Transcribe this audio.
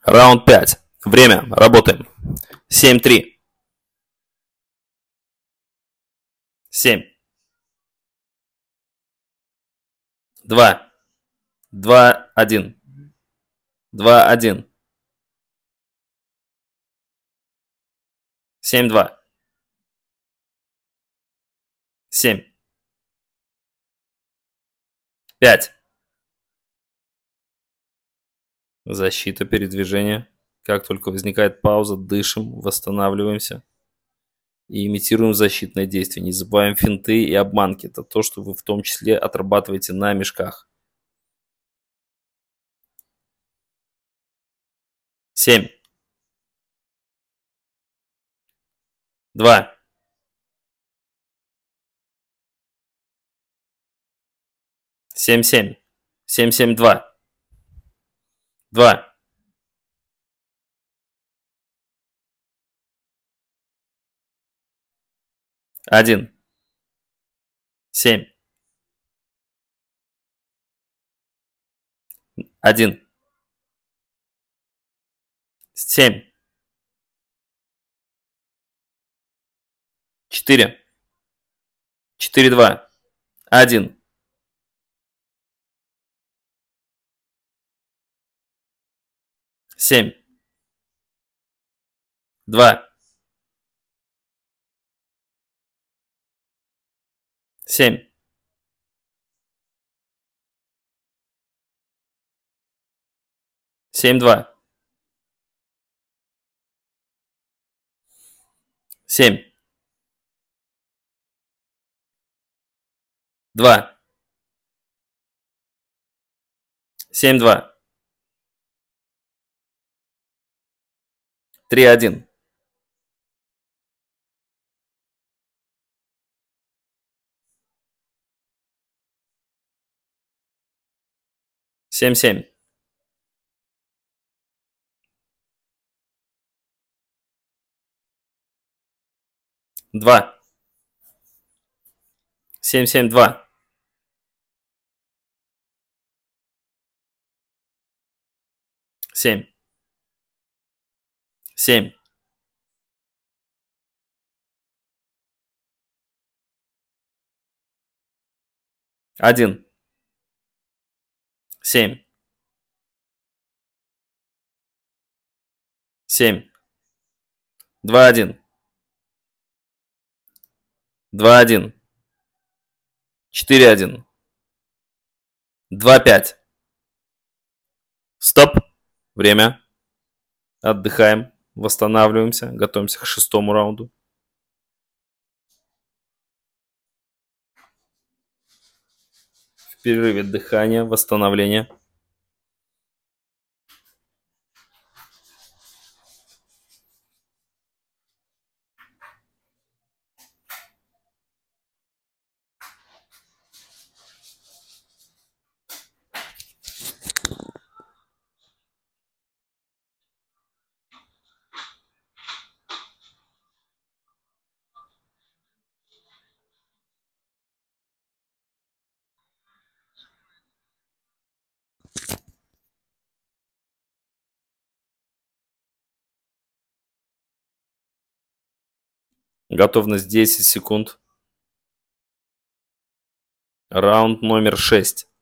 Раунд 5. Время. Работаем. 7-3. 7. 2. 2-1. 2-1. 7-2. 7. 5. Защита, передвижение. Как только возникает пауза, дышим, восстанавливаемся и имитируем защитное действие. Не забываем финты и обманки. Это то, что вы в том числе отрабатываете на мешках. 7. 2. 7-7. 7-7-2. 2. 1. 7. 1. 7. 4. 4-2. 1. 7. 2. 7. 7-2. 7. 2. 7-2. 3-1. 7-7. 2. 7-7-2. 7. 7. 1. 7. 7. 2-1. 2-1. 4-1. 2-5. Стоп. Время. Отдыхаем. Восстанавливаемся. Готовимся к 6-му раунду. В перерыве дыхания, восстановление. Готовность 10 секунд. Раунд номер 6.